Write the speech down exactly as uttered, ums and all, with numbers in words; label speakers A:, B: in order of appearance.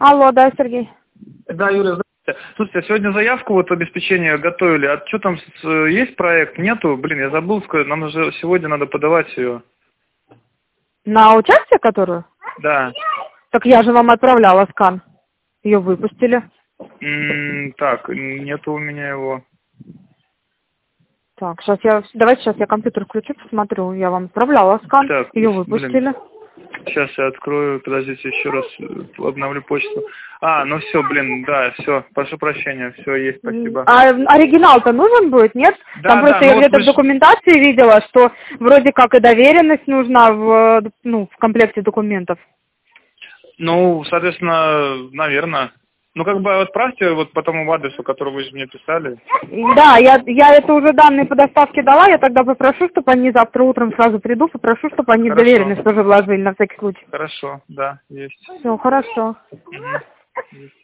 A: Алло, да, Сергей.
B: Да, Юля, здравствуйте. Слушайте, сегодня заявку вот обеспечения готовили. А что там, с- есть проект? Нету? Блин, я забыл сказать, нам уже сегодня надо подавать ее.
A: На участие которую?
B: Да.
A: Так я же вам отправляла скан. Ее выпустили.
B: М, так, нету у меня его.
A: Так, сейчас я, давайте сейчас я компьютер включу, посмотрю. Я вам отправляла скан,
B: Так,
A: ее
B: блин.
A: выпустили.
B: Сейчас я открою, подождите, еще раз э, обновлю почту. А, ну все, блин, да, все, прошу прощения, все, есть, спасибо.
A: А оригинал-то нужен будет, нет?
B: Да,
A: Там
B: да,
A: просто
B: ну
A: я
B: вот
A: где-то
B: вы
A: в
B: ж-
A: документации видела, что вроде как и доверенность нужна в, ну, в комплекте документов.
B: Ну, соответственно, наверное. Ну, как бы отправьте вот по тому адресу, который вы же мне писали.
A: Да, я, я это уже данные по доставке дала, я тогда попрошу, чтобы они завтра утром сразу приду, попрошу, чтобы они в
B: Хорошо.
A: доверенность тоже вложили на всякий случай.
B: Хорошо, да, есть.
A: Все, хорошо.
B: Мгм. Есть.